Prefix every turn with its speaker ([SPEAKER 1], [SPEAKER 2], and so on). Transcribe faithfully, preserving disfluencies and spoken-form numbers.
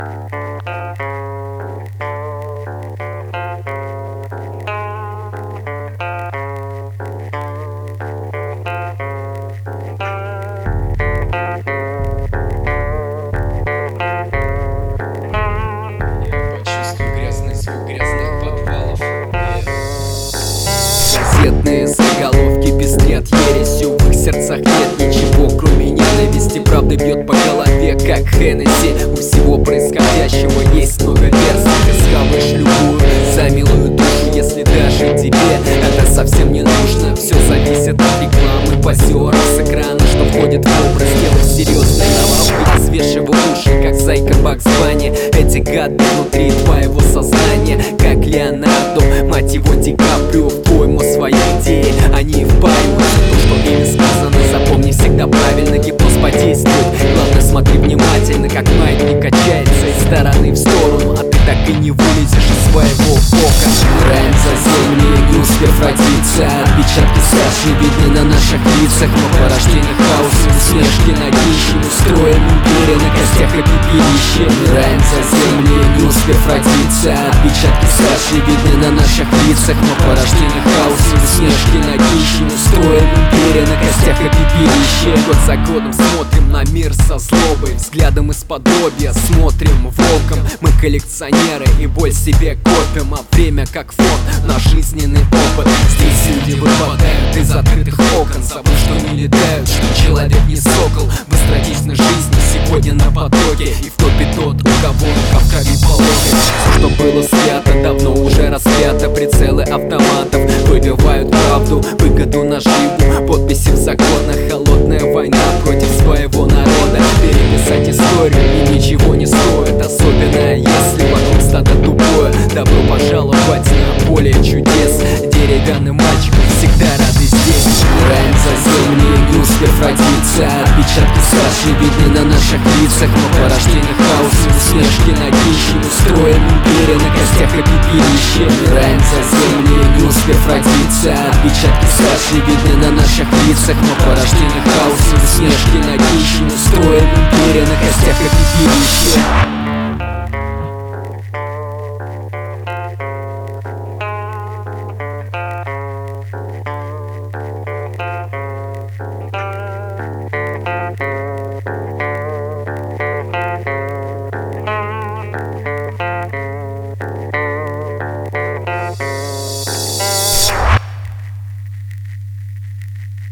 [SPEAKER 1] Газетные заголовки пестрят ересью, в их сердцах нет ничего, кроме ненависти. Правда бьет по голове, как Хеннесси. У всего происходящего есть много версий. Ты схаваешь любую за милую душу, если даже тебе это совсем не нужно. Все зависит от рекламы, позера с экрана, что входит в образ. Делай серьезные новости, развешивай уши, как зайка Бакс Банни. Эти гады внутри твоего сознания, как Леонардо, мать его Ди Каприо, в пойму свои идеи. Они впаиваются то, что ими сказано. Запомни, всегда правильно гипноз подействует. Главное, смотри внимательно, как маятник качается из стороны в сторону, а ты так и не вылезешь из своего бока. Умираем за земли, не успев родиться. Отпечатки старшие видны на наших лицах. Мы порождение хаоса, усмешки на днище. Устроим империю на костях и пепелище. Умираем за земли, не успев родиться. Отпечатки старшие видны на наших лицах. Мы порождение хаоса, усмешки на днище. Устроим империю на костях и пепелище. Год за годом смотрим на мир со злобой, взглядом из-под лобья смотрим волком. Мы коллекционеры и боль себе копим, а время как фонд, наш жизненный опыт. Здесь люди выпадают из открытых окон, забыв, что не летают, что человек не сокол. Быстротечной жизни сегодня на потоке, и в топе тот, у кого рука в крови по локоть. Все, что было свято, давно уже распято. Прицелы автоматов выбивают правду, выгоду наживу. Подписи в законах, холодная война против своего народа. Переписать историю и ничего не стоит, особенно если вокруг стадо тупое. Добро пожаловать на поле чудес. Деревянным мальчиком всегда рады здесь. Умираем за земли, не успев родиться. Отпечатки старшие видны на наших лицах. Мы порождение хаоса, усмешки на днище. Устроим империю на костях и пепелище. Умираем за земли, не успев родиться. Отпечатки старшие видны на наших лицах. Мы порождение хаоса, усмешки на днище. Устроим империю на костях и пепелище.